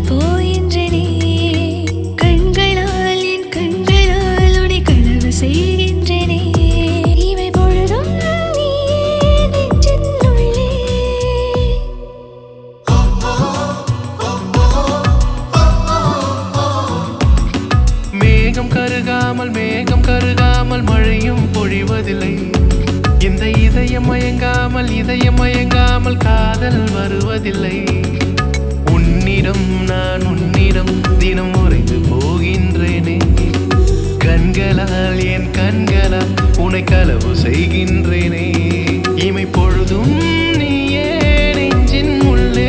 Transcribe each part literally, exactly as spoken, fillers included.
போகின்றேனே கண்களால் என் கண்களால் உன்னை களவு செய்கின்றேனே இவை பொழுதும் நீ நெஞ்சின் உள்ளே மேகம் கருகாமல் மேகம் கருகாமல் மழையும் பொழிவதில்லை இந்த இதயம் மயங்காமல் இதயம் மயங்காமல் காதல் வருவதில்லை உன்னிடம் நான் உன்னிடம் தினம் உறைந்து போகின்றேனே கண்களால் என் கண்களால் உன்னை களவு செய்கின்றேனே இமை பொழுதும் நீயே நெஞ்சின் உள்ளே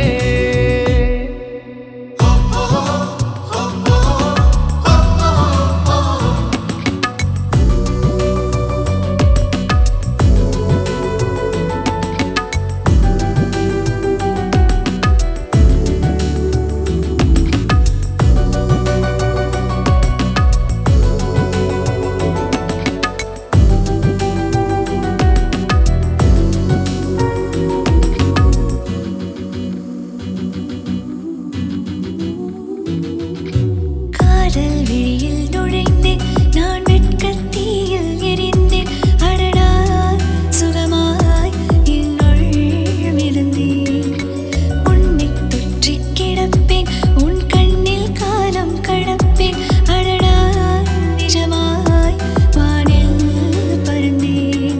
காதல் விழியில் நுழைந்தேன் நான் வெட்கத்தீயில் எரிந்தேன் அடடா சுகமாய் என்னுள் மிதந்தேன் உன்னை தொற்றிக் கிடப்பேன் உன் கண்ணில் காலம் கடப்பேன் அடடா நிஜமாய் வானில் பறந்தேன்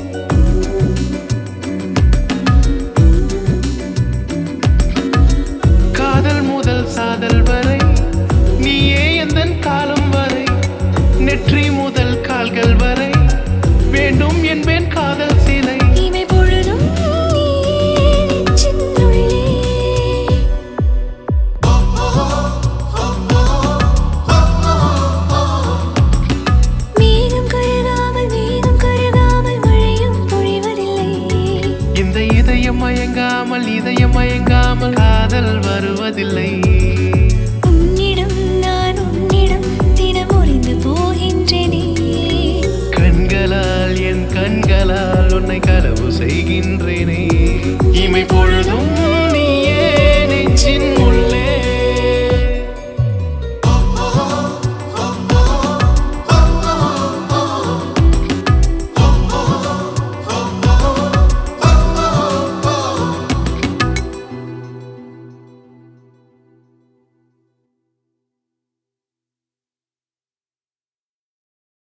காதல் முதல் சாதல் வரை நீயே எந்தன் காலம் வரை நெற்றி முதல் கால்கள் வரை வேண்டும் என்பேன் காதல் சிலை இமை பொழுதும் நீ நெஞ்சின் உள்ளே மேகம் கருகாமல் மேகம் கருகாமல் மழையும் பொழிவதில்லை இந்த இதயம் மயங்காமல் இதயம் மயங்காமல் காதல் வருவதில்லை உன்னிடம் நான் உன்னிடம் தினம் உறைந்து போகின்றேனே கண்களால் என் கண்களால் உன்னை களவு செய்கின்றேனே இமை பொழுதும்